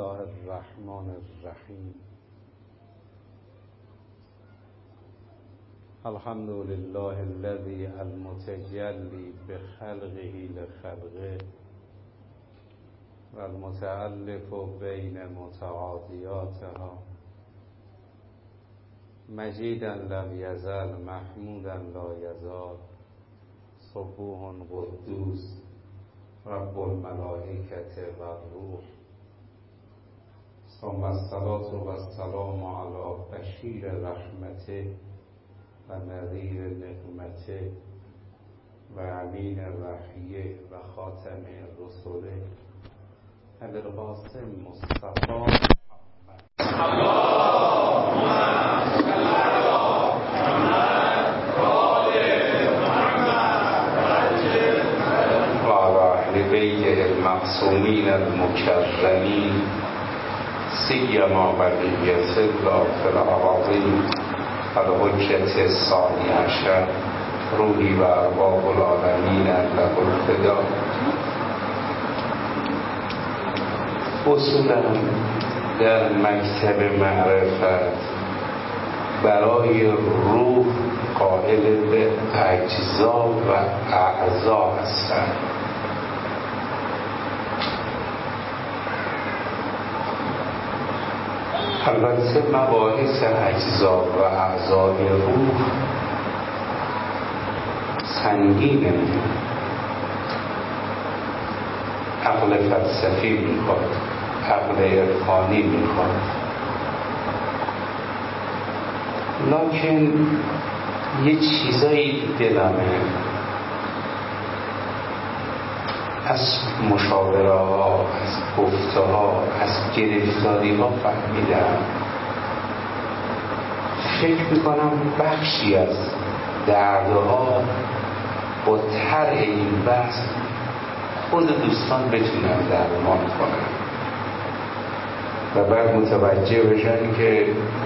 الله الرحمن الرحیم. الحمد لله الذي المتجلی بخلقه لخلقه والمتألف بین متعادیاتها مجیدا لم یزل محمودا لا یزال سبوح قدوس رب الملائکة و الروح. ثم الصلاة و السلام علی بشیر رحمته و نذیر نقمته و امین وحیه و خاتم رسوله ابوالقاسم مصطفی محمد. اللهم صل علی محمد و آل محمد و علی اهل بیته المعصومین المکرمین سیما بقیة الله فی الأراضین الحجة الثانی عشر روحی و ارباب العالمین له الفدا. اصولا در مکتب معرفت برای روح قائل به اجزا و اعضا هستند. البته مباحث اجزا و اعضای روح سنگینه، عقل فلسفی میخواد، عقل عرفانی میخواد، لکن یه چیزایی دلمه از مشاوره ها، از گفته ها، از گرفتاری ها فهمیدم. فکر میکنم بخشی از دردها با طرح این بحث خود دوستان بتونن درمان کنن و بعد متوجه بشن که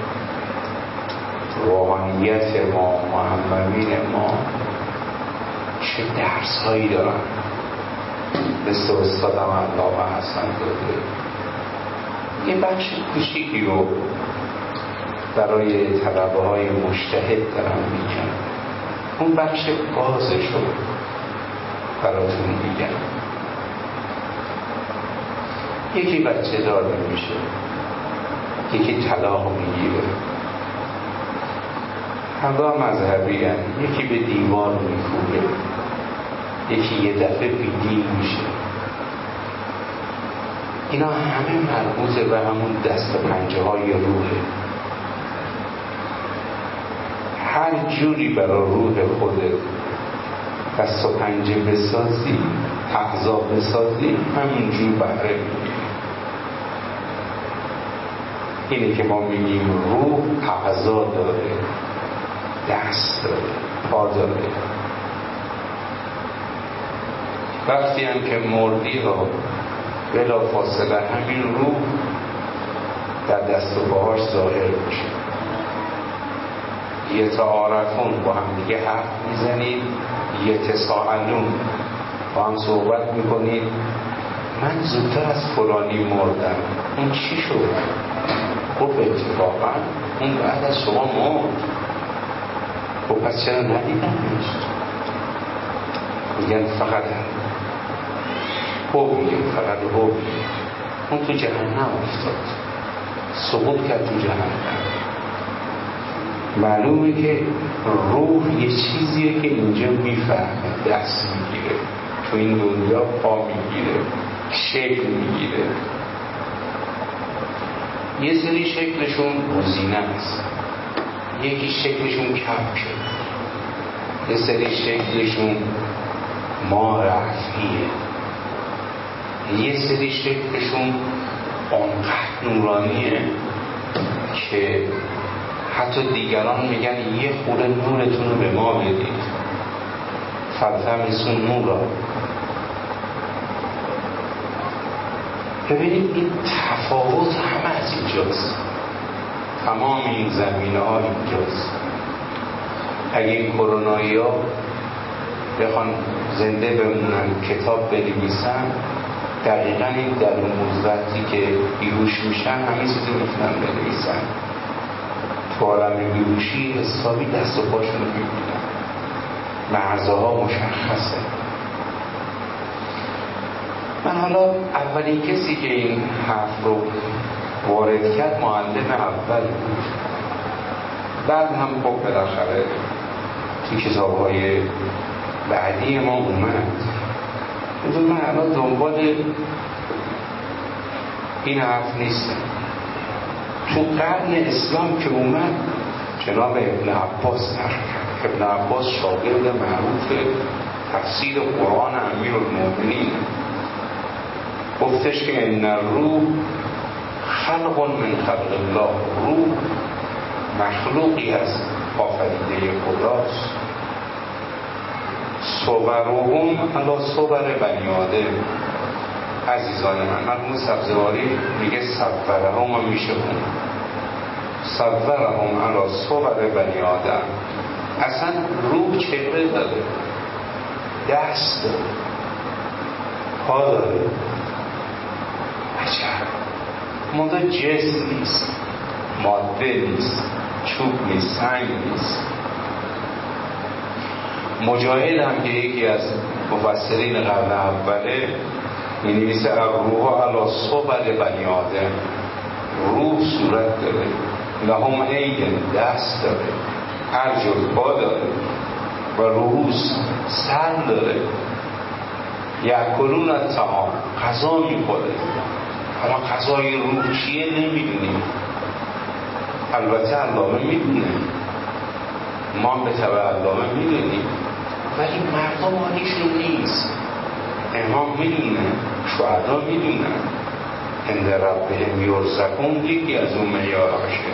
روحانیت ما، معلمین ما چه درس هایی دارن. مثل استادم علامه حسن داده یه بخش کوچیکی رو برای طلبه های مجتهد دارم میگم، اون بخش بازش رو براتون میگم. یکی بچه دار میشه، یکی طلاق میگیره، همراه مذهبی هم. یکی به دیوار میکوبه، یکی یه دفعه بیدین میشه. اینا همه مربوطه به همون دست و پنجه های روحه. هر جوری برای روح خودت دست و پنجه بسازی، اعضا بسازی، همون جور بهره میگیری. اینه که ما میگیم روح اعضا داره، دست داره، پا داره. وقتی هم که مردی ها بلا فاصله همین روح در دست و پاهاش ظاهر میشه. یتعارفون، با هم دیگه حرف میزنید، یتساءلون، با هم صحبت میکنید. من زودتر از فلانی مردم، اون چی شد؟ خب اتفاقا اون بعد از شما مرد. خب پس چرا ندیدمش؟ میگن فقط فقط اون تو جهنم افتاد، سقوط کرد تو جهنم. معلومه که روح یه چیزیه که اینجا میفهمه، دست میگیره، تو این دنیا پا میگیره، شکل میگیره. یه سری شکلشون گزینه است، یکی شکلشون کپشه، یه سری شکلشون ماه رفعیه، یه سری شکلشون اونقدر نورانیه که حتی دیگران میگن یه خورده نورتون رو به ما بدید. فالتمسوا نورا. ببینید این تفاوت همه از اینجاست، تمام این زمینه ها اینجاست. اگه این کرونایی ها بخوان زنده بمونن، کتاب بنویسن، دقیقا این درون وقتی که بیهوش میشن همه چیزی میتونن بنویسن. تو عالم بیهوشی حسابی دست و پاشون رو میبینن، مرزها مشخصه. من حالا اولین کسی که این حرف رو وارد کرد معلم اول بود، بعد هم خب بالاخره توی کتاب‌های بعدی ما اومد. من الان دنبال این حرف نیستم. تو قرن اسلام که اومد جناب ابن عباس حرف کرد. ابن عباس شاگرد معروف تفسیر قرآن امیرالمومنین، گفتش که ان الروح خلق من خلق الله، روح مخلوقی از آفریده خداست. صورهم علی صور بنی آدم. عزیزان من، مرحوم سبزواری میگه صورهم هم میشه اون صورهم علی صور بنی آدم. اصلا روح چهره داره، دست داره، پا داره. عجب. منتها جسم نیست، ماده نیست، چوب نیست، سنگ نیست. مجاهد هم که یکی از مفسرین قرن اوله می‌نویسه الروح علی صور بنی آدم. روح صورت داره، لهم عین دست داره، ارجل پا داره و رؤوس سر داره. یأکلون الطعام، غذا می‌خوره. حالا غذای روح چیه نمیدونیم، البته علامه میدونه، ما به تبع علامه میدونیم، ولی مردم حالیشون نیست. امام میدونه، شهدا میدونن، عند ربهم یرزقون یکی از اون معیاراشه.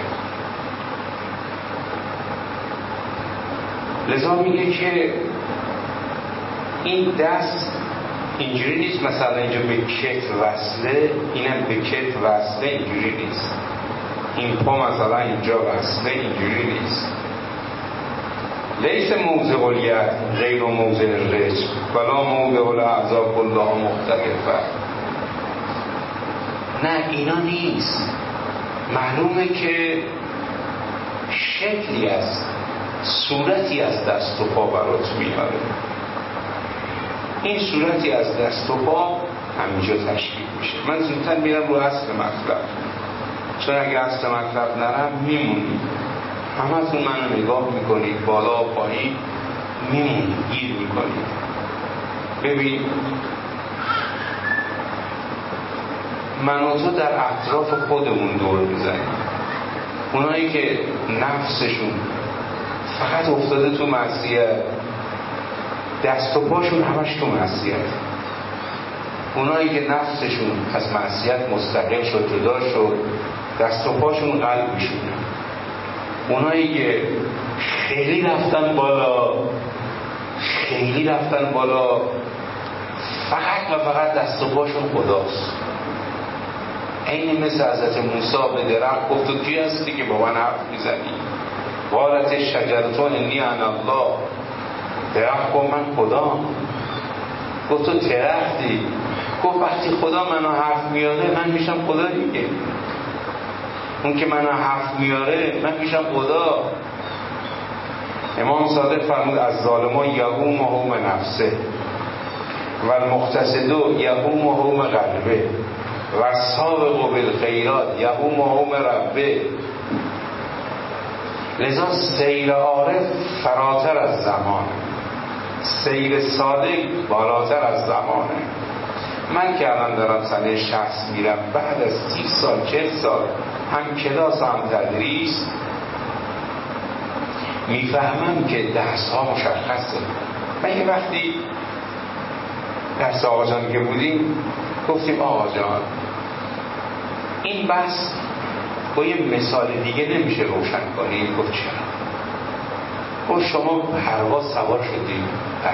لذا میگه که این دست اینجوری نیست مثلا اینجا به کتف وصله، اینم به کتف وصله، اینجوری نیست. این پا مثلا اینجا وصله، اینجوری نیست. لیس موضع الید غیر موضع الرجل ولا موضع الاعضاء کلها مختلفه. نه اینا نیست. معلومه که شکلی است، صورتی از دست و پا برات میاره. این صورتی از دست و پا همینجا تشکیل میشه. من زودتر میرم رو اصل مطلب، چون اگه اصل مطلب نرم میمونید. همتون منو نگاه میکنید بالا و پایین، میمونید، گیر میکنید. ببین من و تو در اطراف خودمون دور میزنیم. اونایی که نفسشون فقط افتاده تو معصیت، دست و پاشون همش تو معصیت. اونایی که نفسشون از معصیت مستقل شد، جدا شد، دست و پاشون قلب میشونه. اونایی که خیلی رفتن بالا فقط و فقط دست و پاشون خداست. این مثل حضرت موسی به درخت گفت تو کی هستی که با من حرف میزنی؟ قالت شجرة انی انا الله. درخت گفت من خدا. گفت تو درختی؟ گفت وقتی خدا منو حرف میاره من میشم خدا دیگه. اون که منو حرف میاره من میشم خدا. امام صادق فرمود از ظالمان یقوم نفسه و المقتصد یقوم قلبه و السابق بالخیرات یقوم ربه. لذا سیر عارف فراتر از زمان، سیر صادق بالاتر از زمانه. من که الان دارم سنه 60 میرم، بعد از 30 سال 40 سال هم کلاس هم تدریس میفهمم که درس ها مشخصه. من یه وقتی درس آقا جان که بودیم گفتیم آقا جان این بحث با یه مثال دیگه نمیشه روشن کنید؟ گفت چرا؟ گفت شما پرواز سوار شدید،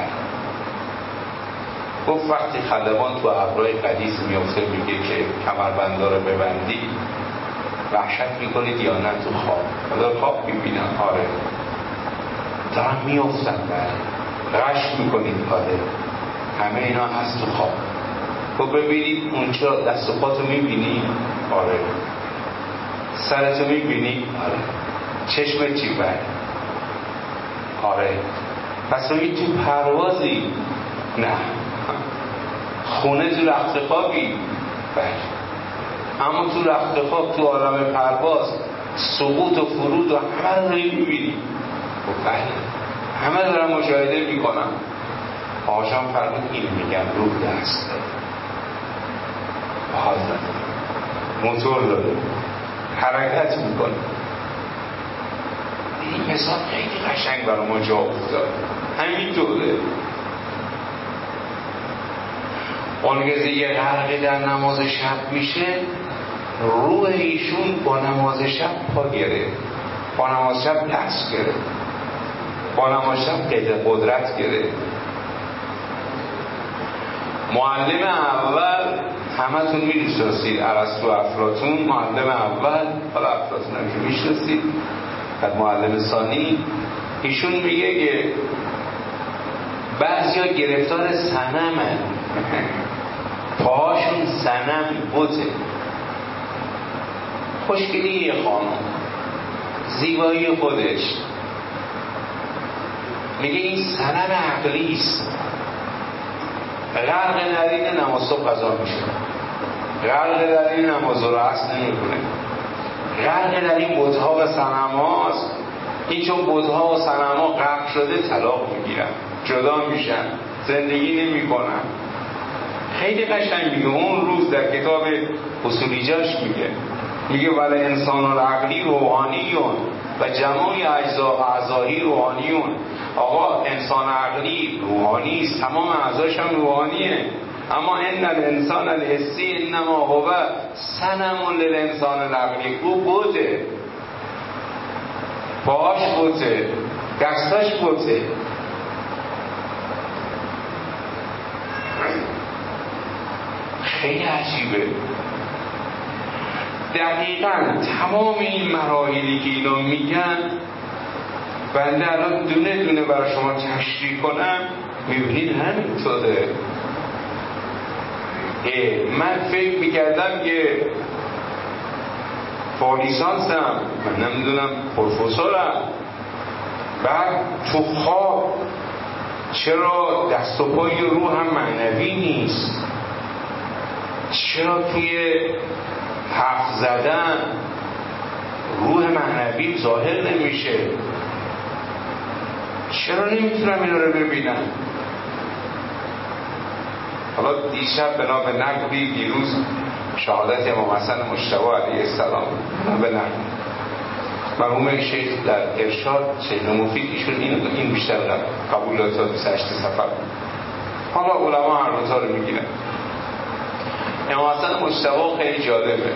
گفت وقتی خلبان تو ابرهای قدیس میفته میگه که کمربندا رو ببندی، وحشت میکنید یا نه تو خواب؟ حالا خواب میبینم آره دارم میفتن، غش میکنید آره همه اینا هست تو خواب. خب ببینید اونجا دست و پاتو میبینی؟ آره. سرتو میبینی؟ آره. چشمت چی؟ بله. آره. پس ببین تو پروازی؟ نه. خونه تو رخت خوابی؟ بله. اما تو رخت خواب تو عالم پرواز سقوط و فرود و همه رو میبینی؟ بله. همه دارم مشاهده میکنم. آشان فرمود این میگن روح دست داره، حال داره، موتور داره، حرکت میکنه. این مثال خیلی قشنگ برای ما جا افتاد. همینطوره. اون که یه غرقی در نماز شب میشه، روح ایشون با نماز شب پا گرفت، با نماز شب دست گرفت، با نماز شب قدرت گرفت. معلم اول همتون میشناسید، ارسطو افلاطون. معلم اول، حالا افلاطون هم که میشناسید، بعد معلم ثانی. ایشون میگه که بعضیا گرفتار صنمن، پاهاشون صنم بته. خوشگلی خانم، زیبایی خودش، میگه این صنم عقلیست. غرق در این نماز صبح قضا میشه، غرق در این نماز رو اصل نمیکنه، غرق در این بتها و صنم‌هاست. این چون بتها و صنم‌ها غرق شده طلاق میگیرن، جدا میشن، زندگی نمیکنن. خیلی قشنگ میگه اون روز در کتاب اصولیجاش میگه ولی انسان العقلی روحانیون و جمعی اعضایی روحانیون. آقا انسان عقلی روحانی است، تمام اعضاش هم روحانیه. اما ان الانسان الحسی انما هو صنم للانسان العقلی. او بوته، پاهاش بوته، دستاش بوته. خیلی عجیبه. دقیقاً تمام این مراحلی که اینا میگن بنده الان دونه دونه برای شما تشریح کنم، میبینید همینطوره. من فکر میکردم که فالیسانسم، من نمیدونم پروفسورم، بعد تو خواب چرا دست و پای روح هم معنوی نیست؟ چرا توی حرف زدن روح معنوی ظاهر نمیشه؟ چرا نمیتونم اینا رو ببینم؟ حالا دیشب بنا به نقلی دیروز شهادت امام حسن مجتبی علیه السلام به نقل مرحوم شیخ در ارشاد، شیخ مفید، ایشون این بیشتر قبولات 28 سفر. حالا علما هر روزا رو میگیرن. امام حسن مجتبی خیلی جالبه،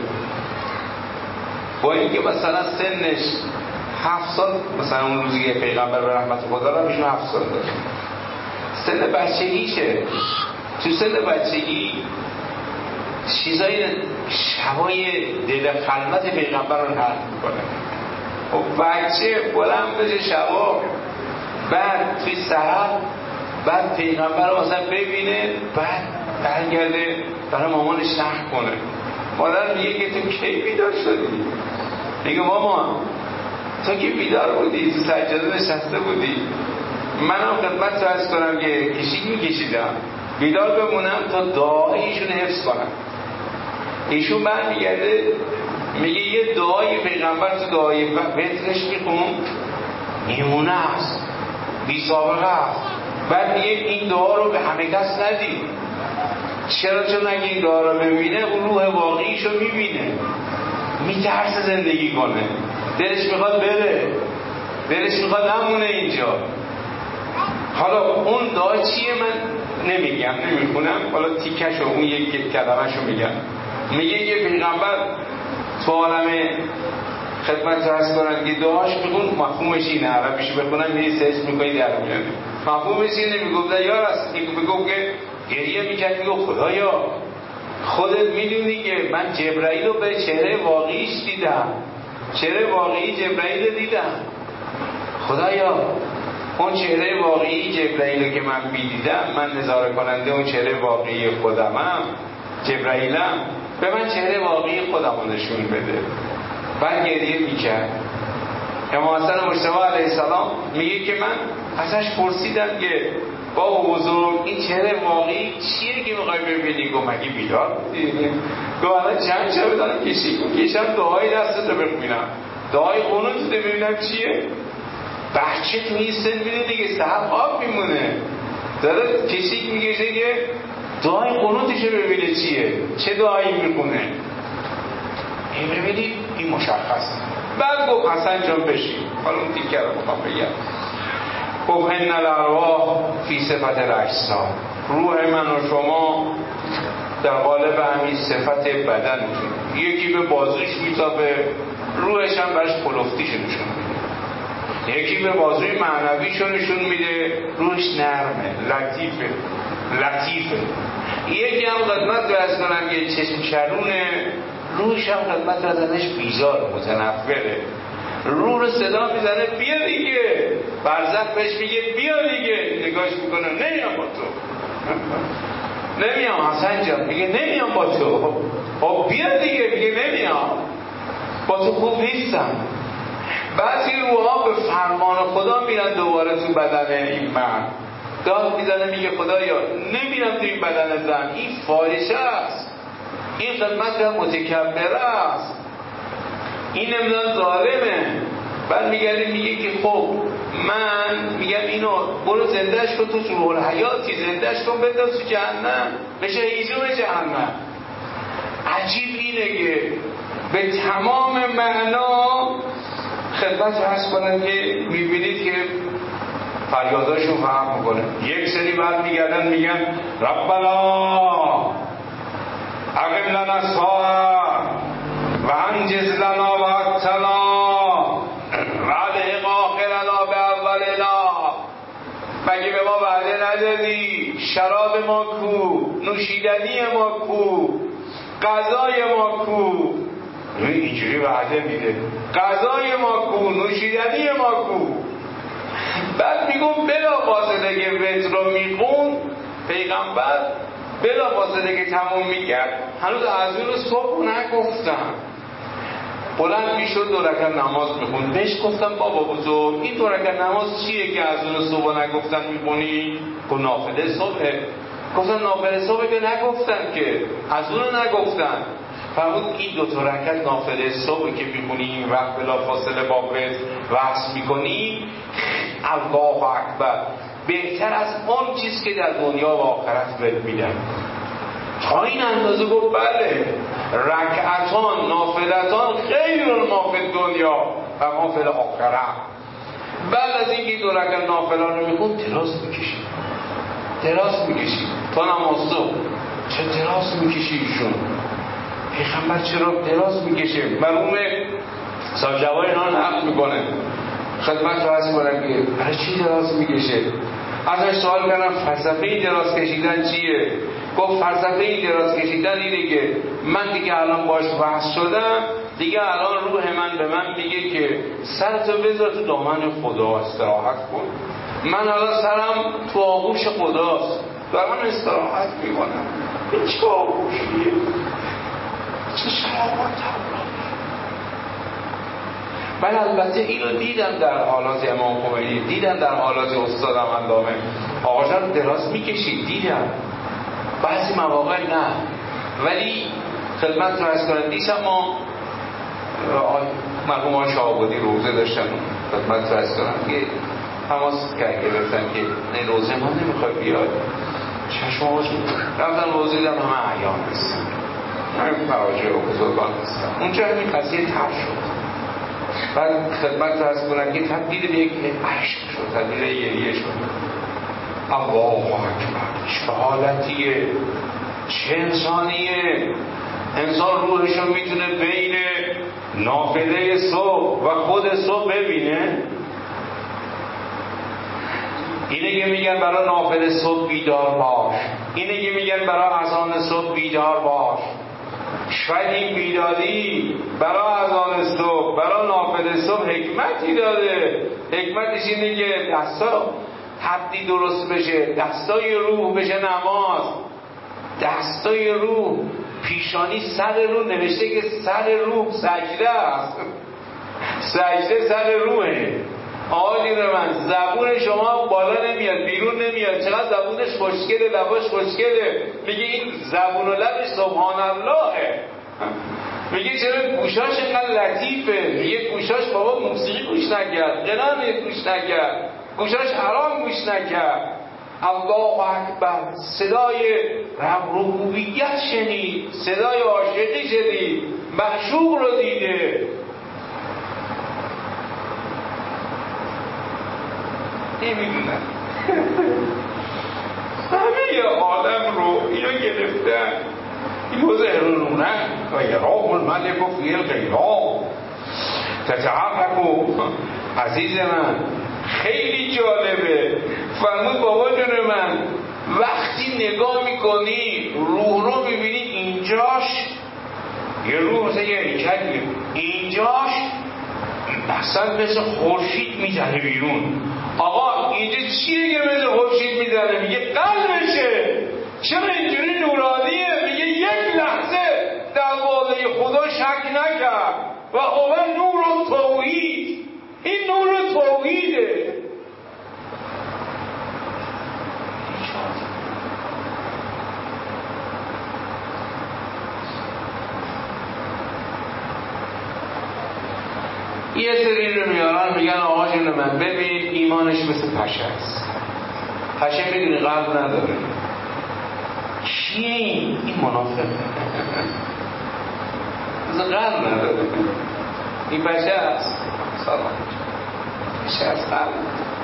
با اینکه مثلا سنش 7 سال، مثلا اون روزی که پیغمبر به رحمت خدا رو ایشون 7 سال داشت، سن بچگیشه. تو سن بچگی چیزای شبای دل خلوت پیغمبر رو نقل میکنه. و بچه بلند بشه شبا، بعد توی سحر، بعد پیغمبر رو مثلا ببینه، بعد برگرده برای مامانش نقل کنه. مادر میگه که تو کی بیدار شدی؟ میگه مامان تو که بیدار بودی، تو سجاده نشسته بودی، منم خدمت تو عرض کنم که کشیک میکشیدم بیدار بمونم تا دعای ایشون حفظ کنم. ایشون برمیگرده میگه یه دعای پیغمبر تو دعای وترش میخون میمونه است، بی سابقه است. بعد میگه این دعا رو به همه کس ندید. چرا؟ چون اگه این دعا رو ببینه اون روح واقعیشو میبینه، میترسه زندگی کنه، دلش میخواد بره، دلش میخواد نمونه اینجا. حالا اون دعا چیه من نمیگم، نمیخونم، حالا تیکشو اون یک کلمه‌شو میگم. میگه یه پیغمبر تو عالم خدمت عرض کنن که دعاش بگون مفهومش اینه، عربیشو بخونن یه سرچ میکنی در میاد مفهومش اینه. میگفت یا راست میگفت که گریه میکرد، میگفت خدایا خودت میدونی که من جبرائیل رو به چهره واقعیش دیدم، چهره واقعی جبرائیل رو دیدم، خدایا اون چهره واقعی جبرائیل رو که من میدیدم، من نظاره کننده اون چهره واقعی خودمم، جبرائیلم به من چهره واقعی خودم رو نشون بده. بعد گریه میکرد. امام حسن مجتبی علیه السلام میگه که من ازش پرسیدم که بابا بزرگ این چهره واقعی چیه که میخوای ببینی؟ گفت مگه بیدار بودی؟ گفت الان چند شب دارم کشم دعای دستتو بخونم، دعای قنوتتو ببینم چیه؟ بچه تو این سن میده دیگه صحب آب میمونه، داره کشیک میگشه که دعای قنوتشو ببینه چیه، چه دعایی میخونه. این ببینید این مشخصه. بعد گفت حسن جان بشین. حالا اون تیکه رو بخوام بگم. گفت ان الارواح فی صفت الاجسام، روح من و شما در قالب همین صفت بدن، یکی به بازوش میتابه، روحش هم برش کلفتیشو نشون میده. یکی به بازوی معنویشو نشون میده، روحش نرمه، لطیفه. یکی هم خدمت رو از کنم که چشم شرونه، روحش هم خدمت رو ازش بیزار، متنفره. روح رو صدا میزنه بیا دیگه، برزخ بهش میگه بیا دیگه، نگاش میکنه نمیام با تو. نمیام حسن جان، میگه نمیام با تو. خب بیا دیگه، میگه نمیام با تو، خوب نیستم. بعضی روحا به فرمان خدا میرن دوباره تو بدن این مرد، داد میزنه میگه خدایا نمیرم تو این بدن زن، این فاحشه است، این خدمت متکبر است، این نمیدن ظالمه. بعد میگه که خب من میگم اینو برو زندهش کن تو روح الحیاتی، زندهش کن بنداز تو جهنم، بشه هیزم جهنم. عجیب اینه که به تمام معنا خدمت رو هست کنن که میبینید که فریاداشون فهم میکنه. یک سری بعد میگن ربنا اقم لنا الساعة و انجز لنا وقتنا و الحق آخرنا به اولنا. مگه به ما وعده ندادی؟ شراب ما کو، نوشیدنی ما کو، غذای ما کو. اینجوری وعده میده، غذای ما کو، نوشیدنی ما کو. بعد میگم بلا فاصله که وتر رو میخون پیغمبر، بلا فاصله که تموم میکرد، هنوز اذان رو صبح نگفتم، بلند میشد 2 رکعت نماز میخوند. بهش گفتم بابا بزرگ این 2 رکعت نماز چیه که اذان صبح نگفتن میخونی؟ گفت نافله صبحه. گفتم نافله صبح که نگفتن که، اذان نگفتن. فرمود این 2 رکعت نافله صبح که میخونی این وقت بلا فاصله با وصل میکنی، الله اکبر، بهتر از اون چیز که در دنیا و آخرت بهت میدن. تا این اندازه گفت بله، رکعتان نافلتان خیر ما فی دنیا و ما فی الاخره. بعد از اینکه 2 رکعت نافله رو میخوند دراز میکشید تا نماز صبح. چه دراز میکشی ایشون؟ پیغمبر چرا دراز میکشه؟ مرحوم صاحب جواب اینا نقل میکنه، خدمت رو عرض کنم که برای چی دراز میکشه؟ ازش سوال کردم فلسفه این دراز کشیدن چیه؟ گفت فلسفه این دراز کشیدن اینه که من دیگه الان باش بحث شدم، دیگه الان روح من به من میگه که سرتو بذار تو دامن خدا استراحت کن. من الان سرم تو آغوش خداست، دارم استراحت میکنم. این چه آغوشیه؟ چه شرابات تبرانی. من البته اینو دیدم در حالات امام خمینی، دیدم در حالات استادم علامه آقاشان دراز میکشید، دیدم بعضی مواقع نه. ولی خدمت رو از کنم دیشب ما مرحوم آقای شاه‌آبادی روزه داشتن، خدمت رو از کنم که تماس گرفتن که نه روزه ما نمیخوای بیاد، چشم آقاش رفتن روزه دیدم همه اعیان هستن، همین مراجع و بزرگان هستن. اونجا همین قضیه تر شد. بعد خدمت رو از کنم که تبدیل به یک عشق شد، تبدیل به گریه شد. الله اکبر، چه حالتیه، چه انسانیه. انسان روحشو میتونه بین نافله صبح و خود صبح ببینه. اینه که میگن برای نافله صبح بیدار باش، اینه که میگن برای اذان صبح بیدار باش. شاید این بیداری برای اذان صبح، برای نافله صبح حکمتی داره. حکمتش اینه که دستا حدی درست بشه، دستای روح بشه نماز، دستای روح، پیشانی سر روح، نوشته که سر روح سجده است. سجده سر روحه. آقای من زبون شما بالا نمیاد بیرون نمیاد، چقدر زبونش خوشگله، لباش خوشگله، میگه این زبون و لبش سبحان اللهه. میگه چرا گوشاش اینقدر لطیفه، میگه گوشاش بابا موسیقی گوش نکرد، غنا گوش نکرد، گوشاش حرام گوش نکرد. الله اکبر، صدای ربوبیت شنید، صدای عاشقی شنید، معشوق رو دیده. نمیدونن همه عالم رو اینا گرفتن. یوزهرونن و یراه الملک و فی الغیرا تتعرق. عزیز من خیلی جالبه. فرمود بابا جون من وقتی نگاه میکنی روح رو میبینی اینجاش یه روح مثل یه هیکلیه، اینجاش اصلا مثل خورشید میزنه بیرون. آقا اینجا چیه که مثل خورشید میزنه؟ میگه قلبشه. چرا اینجوری نورانیه؟ میگه یک لحظه در واقع خدا شک نکرد و هو نور توحید. این نور توحیده. یه سری رو میارن میگن آقا جون من ببین ایمانش مثل پشه است. پشه میدونی قلب نداره. چیه این منافقه. مثل قلب نداره. این پشه است. سلام پشه است قلب.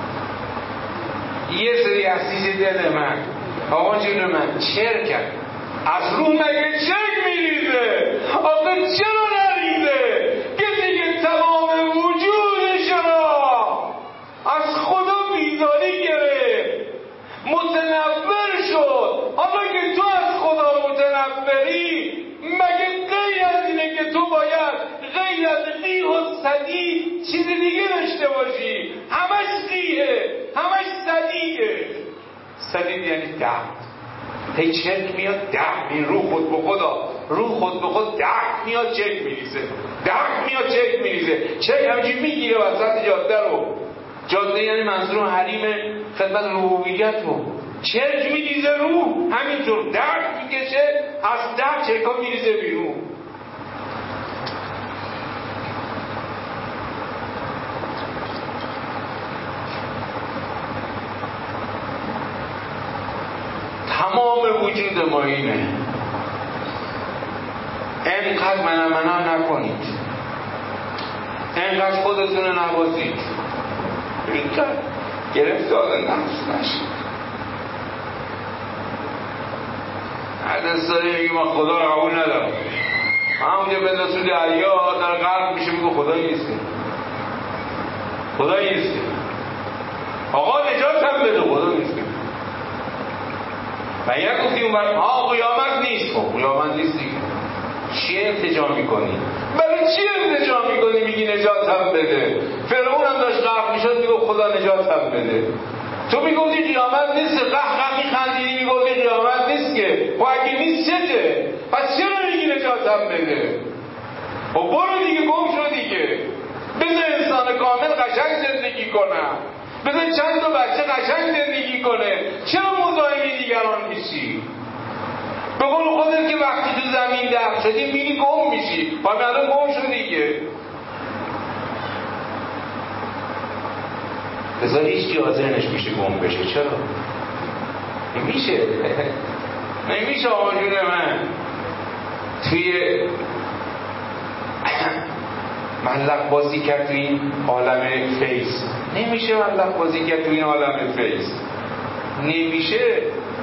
یه سری عزیز دل من آقا جون من چرکن از روح مگه چرک میریزه؟ آقا چرا نریزه؟ کسی که تمام وجودش را از خدا بیزاری گرفت، متنور شد. حالا که تو از خدا متنوری، مگه غیر از اینه که تو باید غیر از قیح و صدید چیز دیگه داشته باشی؟ همش قیحه، همش صدیده. صدید یعنی درد. هی چرک میاد درد می روح خود به خدا، روح خود به خود درد میاد چرک میریزه، درد میاد چرک میریزه. چرک همچین میگیره وسط جاده رو. جاده یعنی منظور حریم خدمت ربوبیت رو. چرک میریزه روح، همینطور درد میکشه، از درد چرکا میریزه بیرون. تمام وجود ما اینه. انقدر منم نکنید، انقدر خودتون رو نوازید، اینقدر گرفتار نفس نشید. هر دستاری میگه ما خدا رو قبول ندارم، همونجا بنداز تو دریا در غرق میشه میگه خدا نیستی، خدا نیستی. آقا نجات هم بده، خدا نیستی. و یک گفتی اون برد قیامت نیست. خب قیامت نیست دیگه، چیه التجا میکنی؟ برای چی التجا میکنی میگی نجات هم بده؟ فرعون هم داشت غرق میشد میگو خدا نجات هم بده. تو میگفتی قیامت نیست، قهقه میخندیدی میگفتی قیامت نیست که. خب اگه نیست چته؟ پس چرا میگی نجات هم بده؟ خب برو دیگه، گم شو دیگه. بذار انسان کامل قشنگ زندگی کنه، بذار چند تا بچه قشنگ زندگی کنه. چرا مزاحم دیگران میشی؟ به قول خودت که وقتی تو زمین دفن شدی میری گم میشی، همه الان گم شد دیگه. بذار هیچ کی حاضر نمیشه گم بشه. چرا؟ نمیشه. نمیشه آقا جون من توی ملق بازی کرد تو این عالم فیض. نمیشه ملق بازی کرد تو این عالم فیض. نمیشه.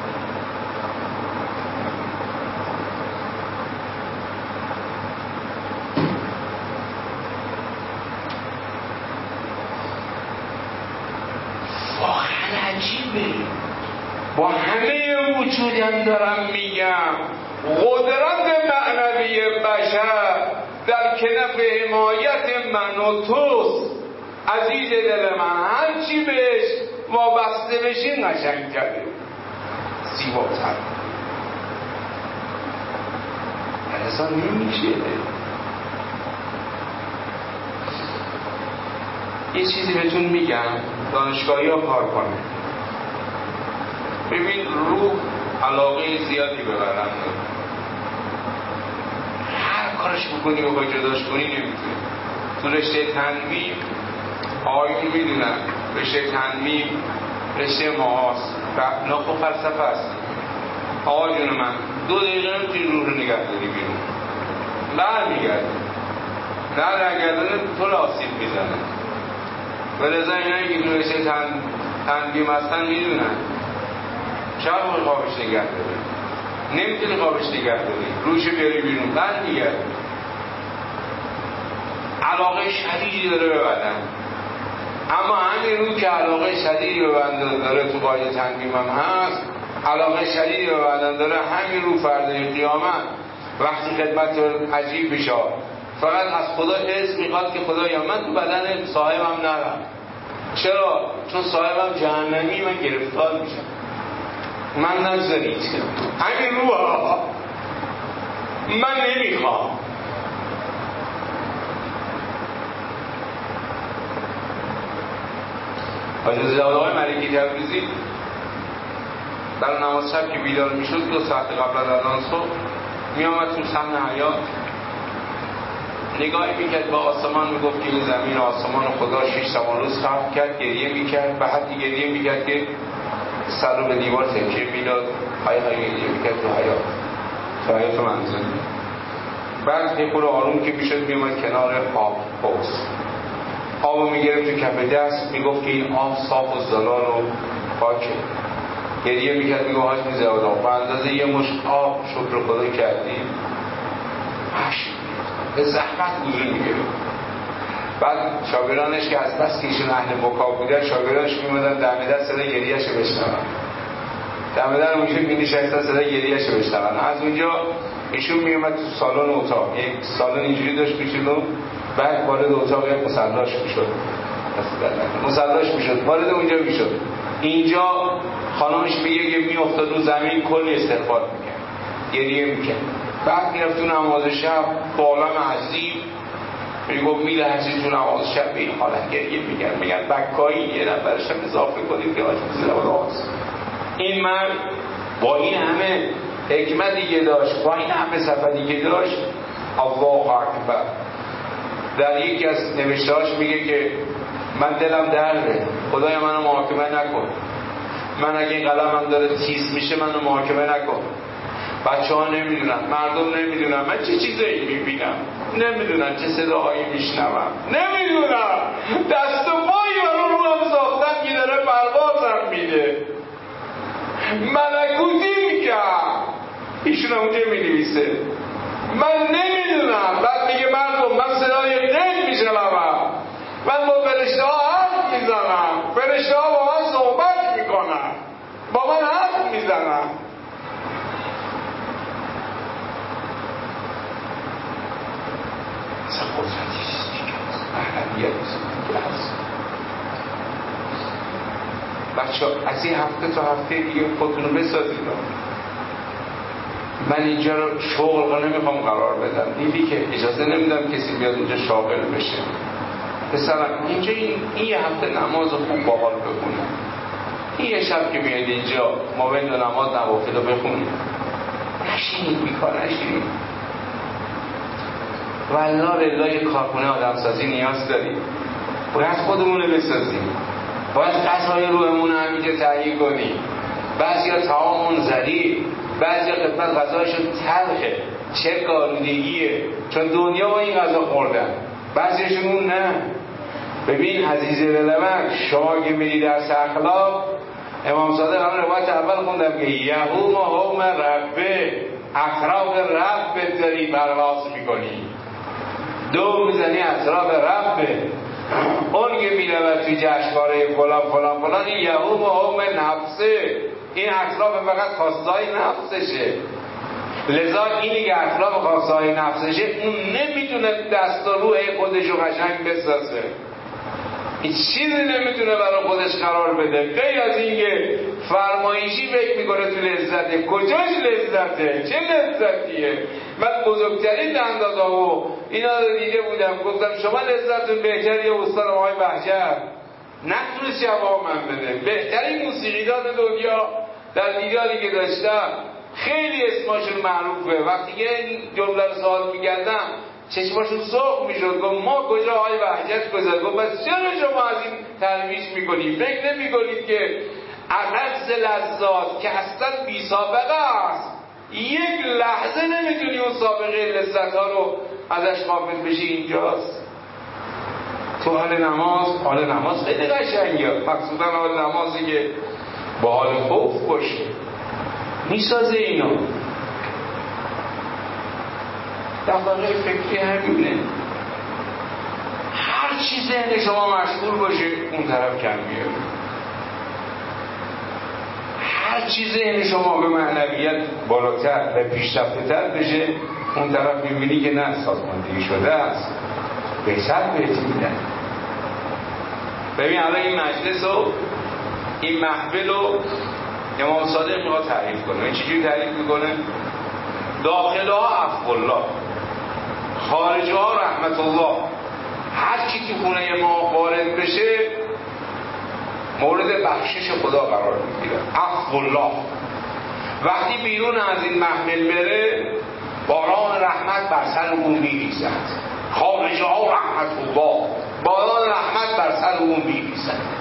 واقعا عجیبه. با همه وجودم دارم میگم قدرت معنوی بشر در کنف حمایت من و توست. عزیز دل من، هرچی بهش وابسته بشین قشنگ‌تره، زیباتر. اصلا نمیشه. یه چیزی بهتون میگم، دانشگاهی ها کار کنه. ببین روح علاقه زیادی به بدن داره، هر کارش بکنی بخوای جداش کنی نمیتونی. تو رشته تنویم آقایون میدونن رشته تنویم رشته ماهاست و ناخو فلسفه است. آقا جون من 2 دقیقه نمیتونی روح رو نگه داری بیرون، برمیگرده، نگردونه تو رو آسیب میزنه. ولذا اینایی که تو رشته تنویم هستن میدونن چرا باید خوابش نگه داری، نمیتونی خوابش نگه داری، روحشو بیاری بیرون، برمیگرده. علاقه شدیدی داره به بدن، اما همین روح که علاقه شدیدی به بدن داره تو قاعده تنویم هم هست، علاقه شدیدی به بدن داره، همین روح فردای قیامت وقتی خدمت عجیب بشه فقط از خدا اذن میخواد که خدایا من تو بدن صاحبم نرم. چرا؟ چون صاحبم جهنمی، من گرفتار میشم، من نگذارید. همین روح من نمیخوام. حاجی زاده های ملکی تبریزی در نماز شب که بیدار میشد 2 ساعت قبل از اذان صبح میامد تو صحن حیات، نگاهی میکرد به آسمان، میگفت که این زمین آسمان خدا 6 روز خلق کرد، گریه میکرد، به حدی گریه میکرد که سر رو به دیوار تکیه میداد، های گریه میکرد تو حیات منزل. بعد یه خورده آروم که میشد میامد کنار آب حوض، آب رو میگرفت تو کف دست، میگفت که این آب صاف و زلال و پاکه. گریه میکرد، میگفت حاج میزه آدم به اندازه یه مشت آب شکر خدا کردیم، به زحمت وضو میگرفت. بعد شاگردانش که از بس که ایشون اهل بکا بودن، شاگردانش میمدن دم در صدای گریه‌اش بشنون، دم در اونجا می‌نشستن صدای گریه‌اش بشنون. از اونجا ایشون میومد تو سالن اتاق، یک سالن اینجوری داشت میشد و بعد وارد اتاق یک مصلاش میشد، مصلاش میشد وارد اونجا میشد. اینجا خانمش میگه که میافتاد رو زمین کلی استغفار میکرد، گریه میکرد. بعد میرفت تو نماز شب با عالم عظیم میگفت میلهجه تو نماز شب به این حالت گریه میکرد. میگن بکایی یه نفرش هم اضافه کنید که آجی این مرد با این همه حکمتی که داشت، با این همه صفتی که داشت، الله اکبر، در یکی از نوشتهاش میگه که من دلم درده، خدای منو محاکمه نکن، من اگه این قلمم داره تیز میشه منو محاکمه نکن. بچه ها نمیدونن، مردم نمیدونن من چه چیزایی میبینم، نمیدونن چه صداهایی میشنوم، نمیدونن دست و پایی رو هم ساختن که داره پروازم میده، ملکوتی میکرد. ایشون اونجا مینویسه من نمیدونم. بعد میگه مردم من صدای غیب میشنوم، من با فرشته ها حرف میزنم، فرشته ها با من صحبت میکنن، با من حرف میزنن. اصلا قدرتی چیزی که هست، اهمیت چیزی که هست. بچه از این هفته تا هفته دیگه خودتون رو بسازید. من اینجا رو شغل نمیخوام قرار بدم، دیدی که اجازه نمیدم کسی بیاد اینجا شاغل بشه. پسرم اینجا این یه هفته نماز خوب باحال بخونی، این یه شب که میاد اینجا ما بین دو نماز نوافل رو بخونیم، نشینید بیکار نشینید. والله بالله یه کارخونه آدمسازی نیاز داریم، باید خودمون رو بسازیم، باید غذای روحمون رو همینجا تهیه کنیم. بعضیا طعامون ذلیل، بعضیا خدمت غذاشون تلخه، چه آلودگیه، چون دنیا با این غذا خوردن، بعضیشون اون نه. ببین عزیز دلم، شما که میری درس اخلاق، امام صادق همون روایت اول خوندم که یهوم هوم ربه، اطراف رب داری پرواز میکنی، دو میزنی اطراف ربه. اون که میرود توی جشنواره فلان فلان فلان، این یهوم هوم نفسه، این اطراف فقط خواستای نفسشه. لذا اینی که اطراف خواستای نفسشه، اون نمیتونه دست و روح خودشو قشنگ بسازه. چیزی نمیتونه برای خودش قرار بده غیر از اینکه فرمایشی فکر میکنه تو لذته. کجاش لذته؟ چه لذتیه؟ من بزرگترین اندازه و اینا رو دیده بودم، گفتم شما لذتتون بهتری استاد آقای بهجت نتونست جواب من بده. بهترین موسیقیدان دنیا در دیداری که داشتم خیلی اسمشون معروفه، وقتی که این جمله رو سوال میکردم چشماشون سرخ میشد. گفت ما کجا آقای بهجت کجا؟ گفت بس چرا شما از این ترویج میکنید؟ فکر نمیکنید که اغلظ لذات که اصلا بی سابقه است، یک لحظه نمیتونی اون سابقه لذت ها رو ازش غافل بشی؟ اینجاست تو حال نماز خیلی قشنگه، مخصوصا حال نمازی که با حال خوف باشه میسازه اینو. دغدغه فکری همینه، هر چی ذهن شما مشغول باشه اون طرف کم بیاره، هر چی ذهن شما به معنویت بالاتر و پیشرفته تر بشه اون طرف میبینی که نه سازماندهی شده است، بهتر بهتی میدن. ببین الان این مجلس و این محفل و امام صادق میخواد تعریف کنه. این چجوری تعریف میکنه؟ داخلها عفو الله، خارجها رحمت الله. هر کی تو خونه ما وارد بشه مورد بخشش خدا قرار میگیره، عفو الله. وقتی بیرون از این محفل بره باران رحمت بر سر اون میریزد، خارجها رحمت الله، باران رحمت بر سر اون میریزد.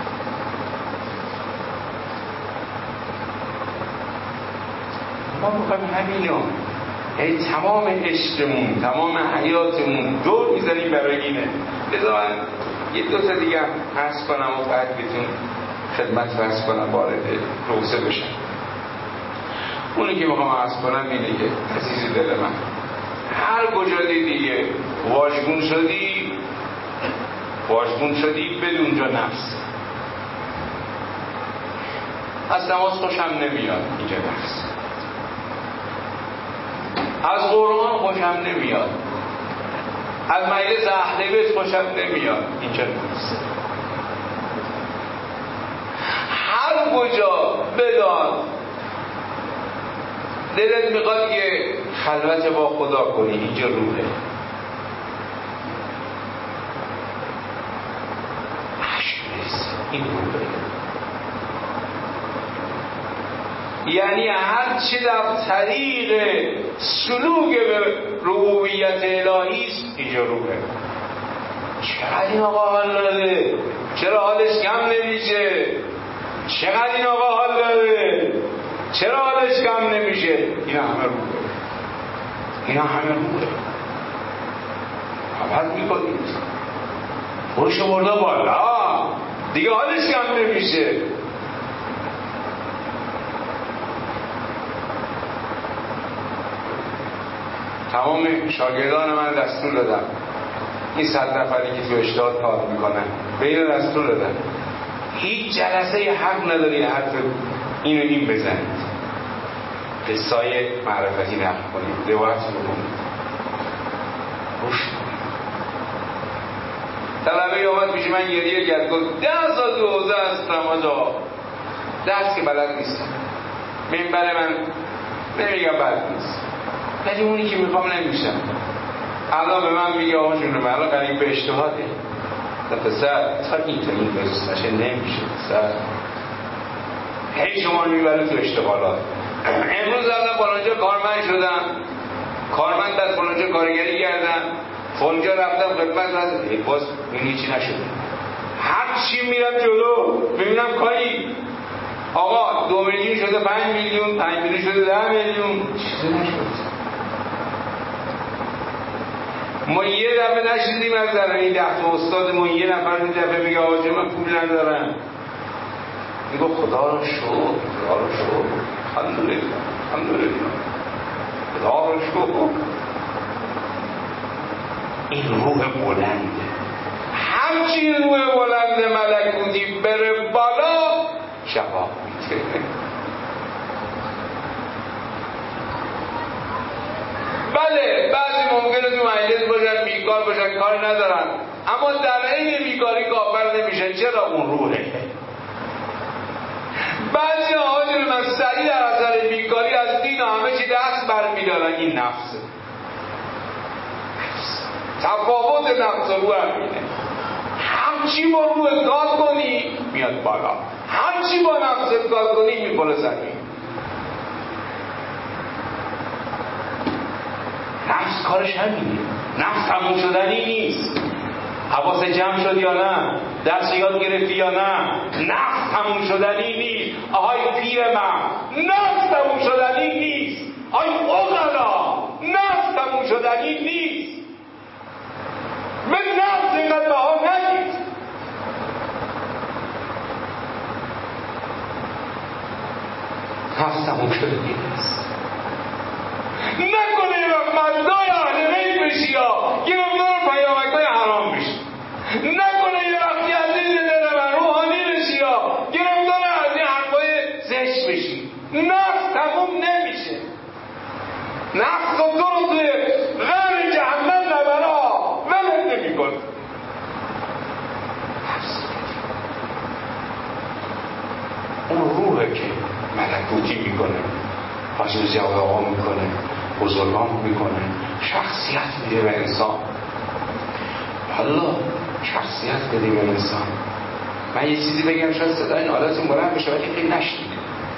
ما میخوایم همینو، یعنی تمام عشقمون، تمام حیاتمون دور میزنیم برای اینه. لذا من یه دو تا دیگه عرض کنم و بعد بهتون خدمت عرض کنم وارد روزه بشم. اونی که میخوام عرض کنم اینه که عزیز دل من، هر کجا دیگه واژگون شدی بدون جا نفس. از نماز خوشم نمیاد، اینجا نفس. از قرآن خوشم نمیاد، از مجلس اهل بیت خوشم نمیاد، اینجا نفس. هر کجا بدان دلت میخواد که خلوت با خدا کنی، اینجا روحه. این روحه. یعنی هر چی در طریق سلوک به ربوبیت الهی است اینجا روحه. چقدر این آقا حال داره، چرا حالش کم نمیشه؟ چقدر این آقا حال داره، چرا حالش کم نمیشه؟ اینا همه روحه، اینا همه روحه. عوض میکنید خوش برده بالا دیگه حالش کم نمیشه. تمام شاگردان من دستور دادم، این 100 نفری که تو اشتهاد کار میکنن به این دستور دادم هیچ جلسه حق نداری حرف اینو این بزنید، قصای معرفتی نقل کنید، روایت بکنید، روش طلبه آمد پیش من گریه کرد، گفت 10 سال تو حوزه است نمازا درس که بلد نیست. منبر من نمیگم بلد نیست، ولی اونی که میخوام نمیشم. الان به من میگه آقا جون من الان قریب به اجتهاده، پسر تا این بزرسنشه نمیشه پسر، هی شما میبره تو اشتغالات. امروز الان فلانجا کارمند شدم، کارمند در فلانجا کارگری کردم، فلانجا رفتم خدمت از باز این هیچی نشده. هر چی میرم جلو ببینم کاری آقا 2 میلیون شده 5 میلیون، 5 میلیون شده 10 میلیون، چیزی نشد. ما یه دفعه نشدیم از در این 10 تا استادمون یه نفر این دفعه میگه آقا جون من پول ندارم، میگه خدا رو شکر، خدا رو شکر، الحمدلله الحمدلله، خدا رو شکر. این روح بلنده، همچین روح بلند ملکوتی بره بالا شفا میده. بله بعضی ممکنه تو مجلس باشن بیکار باشن کاری ندارن، اما در این بیکاری کافر نمیشن. چرا؟ اون روحه. بعضی آجل من سریع در اثر بیکاری از دین و همه چی دست برمیدارن. این نفسه. تفاوت نفس و روح همینه. همچی با روح کار کنی میاد بالا، همچی با نفس کار کنی میکنه زمین. نفس کارش همینه. نفس تموم شدنی نیست. حواس جمع شد یا نه؟ درس یاد گرفتی یا نه؟ نفس تموم شدنی نیست. آهای پیر من، نفس تموم شدنی نیست. آهای اغلا، نفس تموم شدنی نیست. به نفس اینقدر بها ندید. نفس تموم شدنی نیست. نکنه یه وقت مدای اهل بیت بشی یا گرفتار پیامک‌های حرام بشی. نکنه یه وقتی عزیز دل من روحانی بشی یا گرفتار از این حرفای زشت بشی. نفس تموم نمیشه. نفس تو رو توی غر جهنم نبرا ولت نمی کن. اون روحه که ملکوتی میکنه، حاجر جوابا میکنه، بزرگان میکنه، شخصیت میده به انسان. حالا شخصیت بده به انسان. من یه چیزی بگم شاید صدای این آلاتون بلند بشه ولی خیلی نشنید.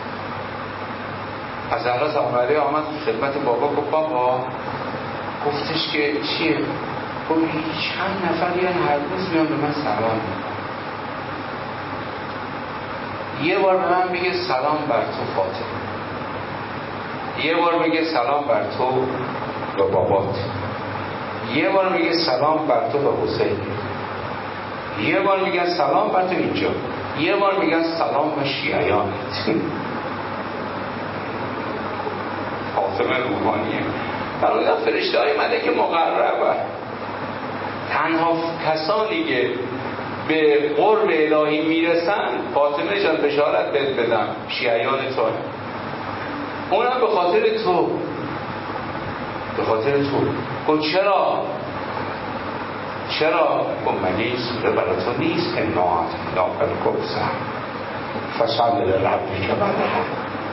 از زهرا سلام علیها آمد خدمت بابا، گفت بابا، گفتش که چیه؟ گفت چند نفر هر روز میان به من سلام میکنن. یه بار به من میگه سلام بر تو فاطمه، یه بار میگه سلام بر تو به بابات، یه بار میگه سلام بر تو به حسین، یه بار میگه سلام بر تو اینجا، یه بار میگه سلام به شیعیانت. فاطمه روحانیه. فرمودن فرشته های ملک مقرب تنها کسانی که به قرب الهی میرسن فاطمه جان بشارت بهت بدم شیعیان تو، اونم به خاطر تو، به خاطر تو. گفت چرا؟ چرا؟ گفت مگه این سوره برای تو نیست که انا الکوثر فصل لربک ونحر.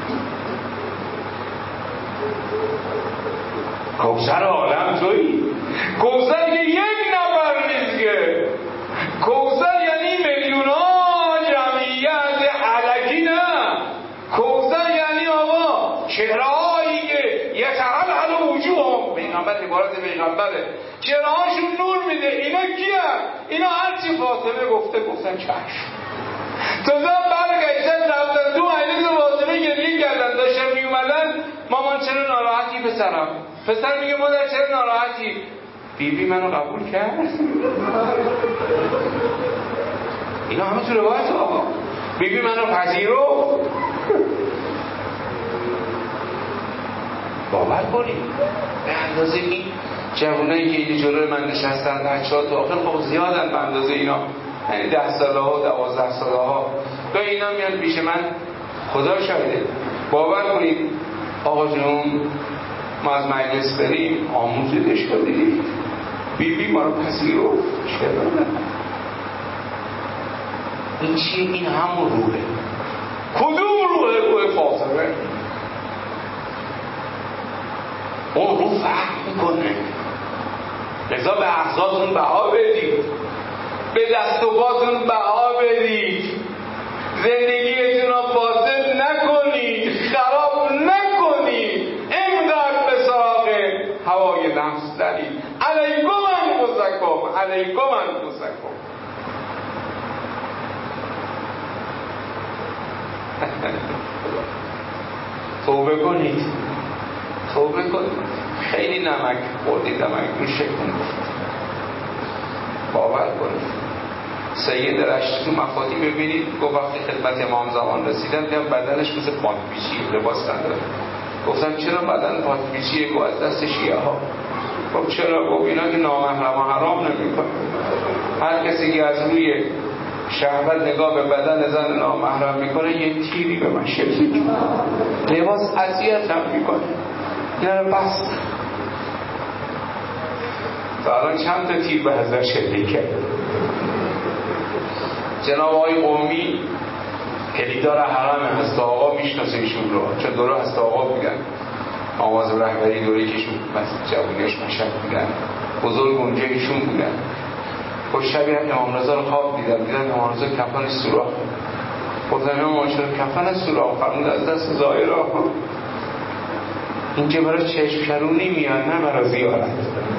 کوثر عالم تویی. کوثر که یک نفر نیست که، کوثر یعنی میلیون ها جمعیت علکی نه. کوثر یعنی آقا چهره هایی که یتعلل وجوههم، پیغمبر عبارت پیغمبره، چهره هاشون نور میده. اینا کیه؟ اینا هرچی فاطمه گفتن چشم. تازه برگشتن رفتن تو مجلس فاطمه گریه کردن، داشتن میومدن مامان چرا ناراحتی پسرم؟ پسر میگه مادر چرا ناراحتی؟ بیبی منو قبول کرد. اینا همه تو روایت آقا. بیبی منو پذیرفت. باور کنید به اندازه این جوانایی که اینجا جلوی من نشستن، بچه‌ها تو آخر خب زیادن به اندازه اینا، یعنی 10 ساله ها 12 ساله ها، تا اینا میان پیش من، خدا شاهده باور کنید آقا جون ما از مجلس بریم آموزش بدیم، بیبی ما رو پذیرفت. چرا؟ این چیه؟ این همون روحه. کدوم روحه؟ روح فاطمه. اون روح فهم میکنه. لذا به اعضاتون بها بدید، به دست و پاتون بها بدید، زندگیتون رو فاسد نکنید، خراب نکنید، اینقدر به سراغ هوای نفس نرید. علیکم انفسکم، علیکم انفسکم. توبه کنید، توبه کنید. خیلی نمک خوردید، نمک رو شکل باور کنید. سید رشتی تو مفاتی ببینید، گفت وقتی خدمت امام زمان رسیدن دیدم بدنش مثل پاکپیچی، لباس نداره. گفتم چرا بدن پاکپیچیه؟ گفت از دست شیعه ها. گفت چرا؟ گفت اینا که نامحرم و حرام نمی‌کنه. هر کسی که از روی شهوت نگاه به بدن زن نامحرم میکنه یه تیری به من شکل لباس اذیت هم میکنه. اینا رو بس و الان چند تا تیر به حضرت شلیک کرد. جناب آقای قمی کلیدار حرم هست آقا میشناسه ایشون رو، چون دوره هست آقا بودن، آواز رهبری دوره کشون جوانیاش مشهد بودن، بزرگ اونجا ایشون بودن. خب شبیه امام رضا رو خواب دیدن امام رضا کفنش سوراخ. گفتن امام چرا کفنش سوراخ؟ فرمود از دست زائرا. اینجا برای چشم شرونی میاد، نه برای زیارت.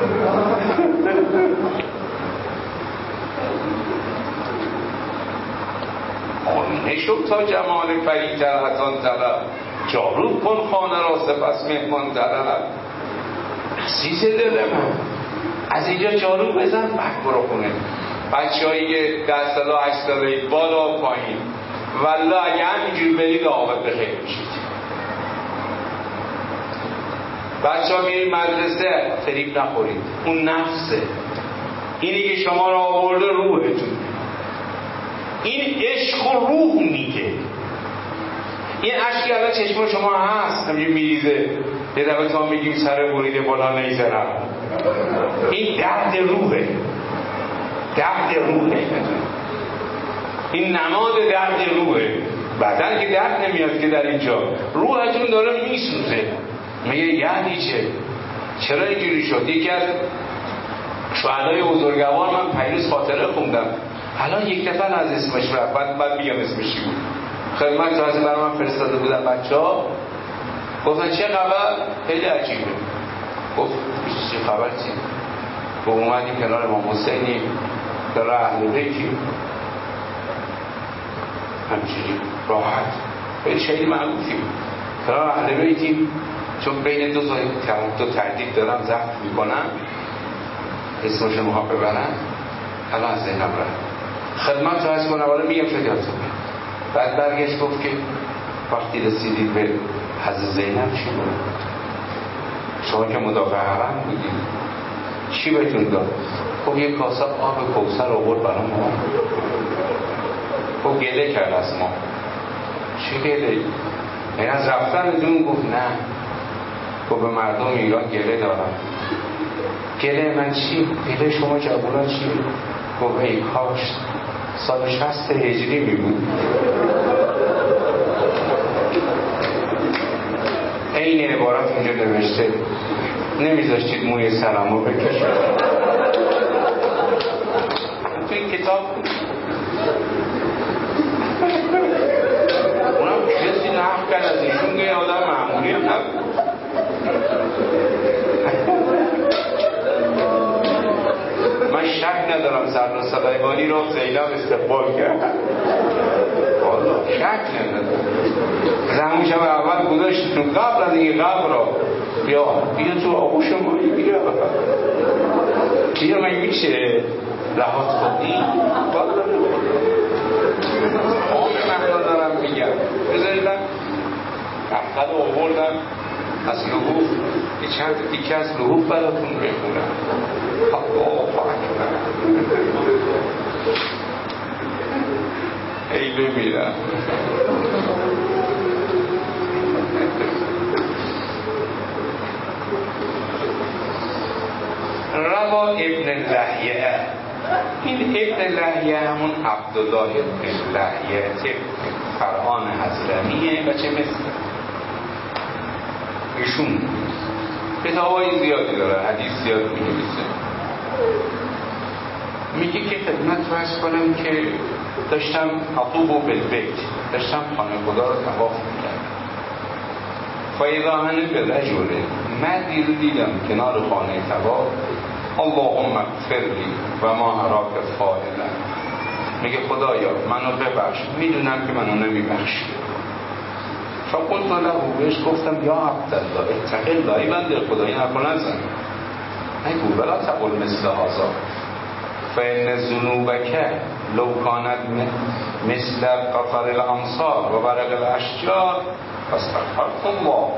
نشو تا جمال فریتر از آن طلب، جارو کن خانه را سپس مهمان طلب. عزیز دل من از اینجا جارو بزن بعد برو خونه. بچه هایی 10 ساله 8 ساله بالا پایین، والله اگه همینجور برید عاقبت به خیر میشید. بچه ها میرید مدرسه فریب نخورید، اون نفسه. اینی که شما را آورده روحتون، این عشق و روح میگه. این عشقی الان چشم شما هست همینجور میریزه، یه دفعه تا میگیم سر بریده بالا نیزنم، این درد روحه، درد روحه. این نماد درد روحه. بدن که درد نمیاد که در اینجا، روحتون داره میسوزه. میگه یعنی چه؟ چرا اینجوری شد؟ یکی از شهدای بزرگوار من پیروز خاطره خوندم، الان یک دفعه از اسمش رفت، بعد میگم اسمش چی بود. خدمت تازه برای من فرستاده بودن بچه‌ها، گفتن چه خبر؟ خیلی عجیبه. گفت چه خبر چی؟ گفت اومدیم کنار امام حسینی در اهل بیتی، همچنین راحت، خیلی شهید معروفی کنار اهل بیتی، چون بین دو تردید دارم ضبط میکنم اسمش رو مها ببرن. الان از ذهنم رفت. خدمت رو از کنم حالا میگم شد یادتون. بعد برگشت گفت که وقتی رسیدید به حضرت زینب چی بود؟ شما که مدافع حرم بودید چی بهتون داد؟ خب یک کاسه آب کوثر آورد برای ما. خب گله کرد از ما. چی گله؟ این از رفتنتون؟ گفت نه. خب به مردم ایران گله دارم. گله من چی؟ گله شما جوونا چی؟ گفت ای کاش سال 60 هجری می بود این عبارت اونجا نوشته نمیذاشتید موی سرمو بکشید. توی کتاب اونم کسی نقل کرد از ایشون که آدم معمولی هم نبود. من شک ندارم سردار سلیمانی رو زینب استقبال کرد، والا شک ندارم. زمون شب اول گذاشت تو قبل از این قبر را بیا تو آغوش مایی بیا من میشه لحاظ خودی والا من دارم میگم بذاریدم احقل آوردم از لحوف یه چند دیگه از لحوف براتون بخونم. ای بمیرم. روا ابن لحیه، این ابن لحیه همون عبدالله ابن لحیه فرعان حضرمیه و چه مثل ایشون کتابای زیادی داره، حدیث زیاد می‌نویسه. میگه که خدمت فرض کنم که داشتم اطوف بالبیت، داشتم خانه خدا رو طواف می‌کردم. فاذا انا برجل، مردی رو دیدم کنار خانه طواف، اللهم اغفر لی و ما اراک فاعلا. میگه خدایا منو ببخش، میدونم که منو نمیبخشی. فقلت له، بهش گفتم یا عبدالله اتق الله، ای بنده خدا این حرفو نزن، نگو ولا تقل مثل هذا فان ذنوبک لو کانت مثل قفر الامصار و برق الاشجار فاستغفرت الله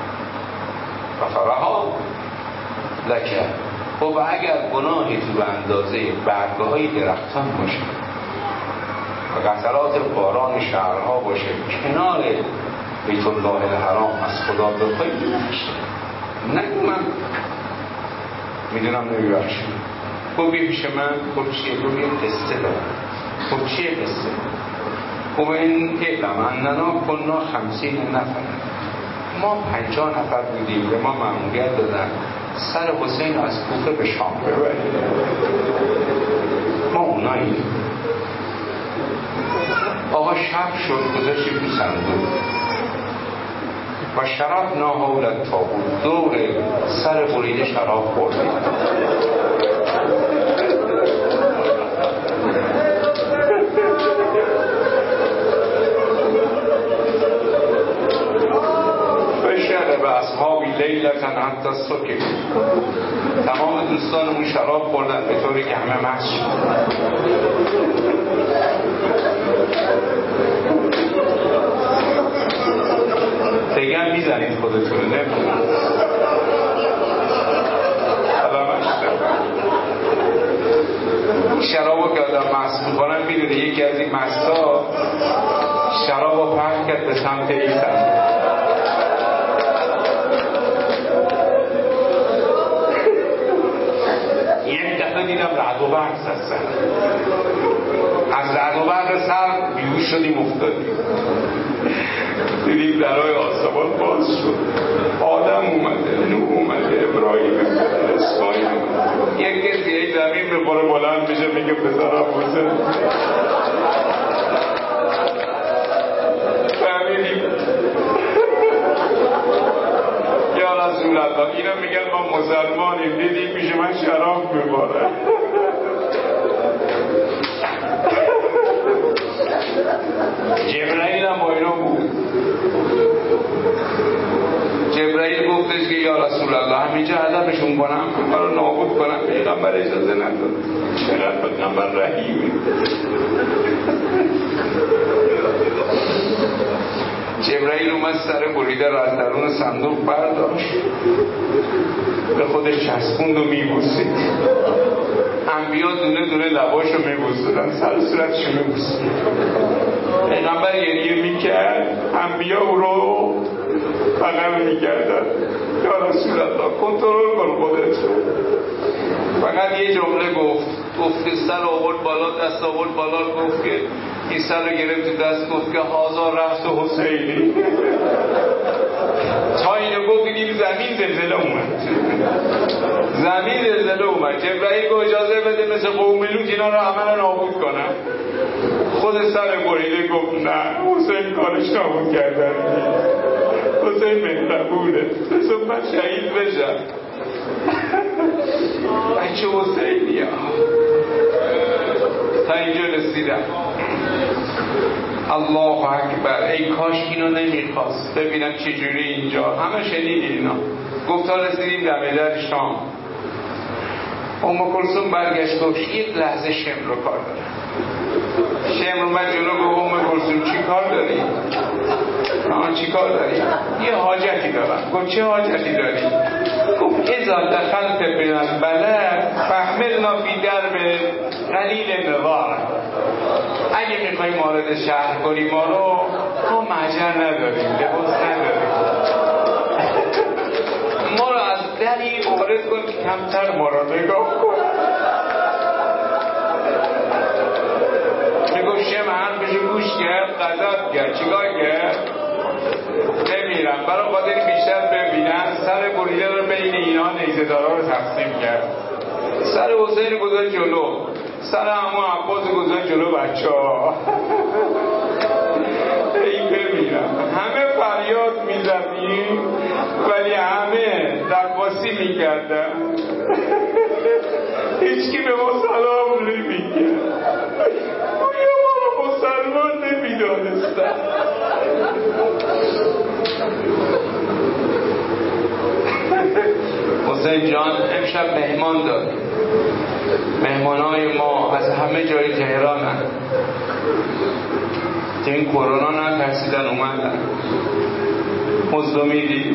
غفرها لک. خب اگر گناهی تو به اندازه برگ‌های درختان باشه و قطرات باران شهرها باشه کنار بیت الله الحرام از خدا بخوای میشه، نگو من میدونم نمیبخشی. گفت بیا پیش من. گفت چیه؟ گفت یه قصه دارم. گفت چیه قصه؟ گفت این اعلم اننا کنا 50 نفر، ما 50 نفر بودیم، به ما مأموریت دادن سر حسین از کوفه به شام ببریم، ما اوناییم. آقا شب شد، گذاشتیم تو صندوق و شراب ناهولت تابون، دور سر بریده شراب خوردیم. و اصحابی لیلتن حتی صبح، تمام دوستانمون شراب خوردن به طوری که همه مست شد. دیگه میزنید خودتون نمیدونم شرابو که آدم مست میکنن میدونه یکی از این مستا شرابو پخش کرد به سمت ایسان. دیدم رعد و برق زد، از رعد و برق سر بیهوش شدیم افتادیم. دیدیم درهای آسمان باز شد، آدم اومده، نوح اومده، ابراهیم اومده، اسماعیل اومده. یک کسی یک زمین میخوره بلند میشه میگه پسرم حسین. فهمیدیم یا رسول الله، اینا میگن ما مسلمانیم، دیدیم پیش من شراب میباره. جبرائیل هم با اینا بود. جبرائیل گفتش که یا رسول الله همینجا عذابشون کنم، من رو نابود کنم. پیغمبر اجازه نداد. چقدر پیغمبر رحیمه. جبرائیل اومد سر بریده را از درون صندوق برداشت، به خودش چسبوند و میبوسید. انبیا دونه دونه لباشو میبوسیدن، سر صورتشو میبوسید. پیغمبر گریه میکرد، انبیا او رو بغل میکردن. یا رسول الله کنترل کن خودت رو. فقط یه جمله گفت که سر آورد بالا، دست آورد بالا، گفت که این سر رو گرفت تو دست، گفت که هازا رأس حسینی. تا اینو گفت دیدیم زمین زلزله اومد. زمین زلزله اومد. جبرائیل گفت اجازه بده مثل قوم لوط اینا رو همه نابود کنم. خود سر بریده گفت نه، حسین کارش نابود کردن، حسین مهربونه، بذار من شهید بشم. بچه حسینی ها تا اینجا رسیدم. الله اکبر. ای کاش اینو نمیخواست ببینم چجوری اینجا. همه شنیدین اینا. گفت تا رسیدیم دم در شام. ام کلثوم برگشت گفت یک لحظه شمر رو کار دارم. شمر اومد جلو گفت ام کلثوم چی کار داری؟ چی کار داری؟ یه حاجتی دارم. گفت چه حاجتی داری؟ گفت اذا دخلت بین البلد فحملنا فی درب قلیل نظار. اگه میخوایی وارد شهر کنی ما رو، ما محجر نداریم، لباس نداریم، ما رو از دری وارد کن که کمتر ما رو نگاه کن. میگفت شم حرفشو گوش کرد، غضب کرد، چیکار کرد؟ نمیرم برای خاطر بیشتر ببینن. سر بریده رو بین اینا نیزه‌دارا رو تقسیم کرد. سر حسین گذاشت جلو، سر عمو عباس گذاشت جلو بچه ها. این ببینم همه فریاد میزدیم ولی همه درباسی میکردن. هیچکی به ما سلام نمیکرد. گویا ما رو مسلمان نمیدانستن. حسین جان امشب مهمان داریم. مهمانای ما از همه جای تهران هم که این کرونا نترسیدن اومدن. مزدو میدی؟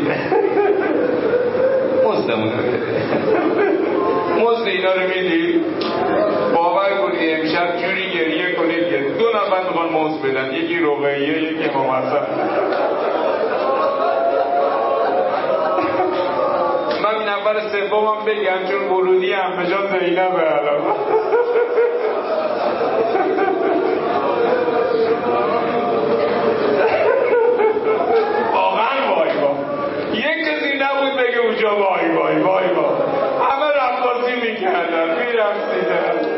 مزدمونه بده. مزد اینا رو میدی؟ باور کنید امشب جوری گریه کنید که 2 نفر میخوان مزد بدن، یکی رقیه یکی ممثل. من نفر سومم بگم چون ورودی هم به جا زینبه الان. واقعا وای وای، یک کسی نبود بگه اونجا وای وای وای وای، همه رقاصی میکردن میرقصیدن.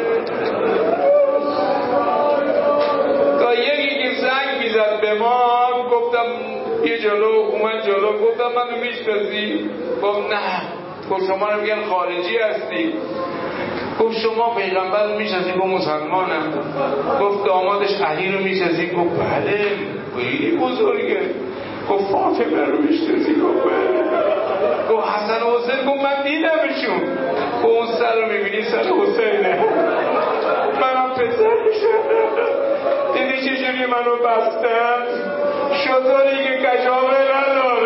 تا یکی که زنگ میزد به ما، گفتم یه جلو اومد جلو، گفتم منو میشناسی؟ گفت نه. گفت شما رو میگن خارجی هستی؟ گفت شما پیغمبر رو میشناسی؟ گفت مسلمانم. گفت دامادش علی رو میشناسی؟ گفت بله خیلی بزرگه. گفت فاطمه رو میشناسی؟ گفت بله. گفت حسن و حسین؟ گفت من دیدمشون. گفت اون سر رو میبینی سر حسینه، منم پسر میشم. دیدی چجوری منو بستن؟ شطوری که کجاوه نداشت.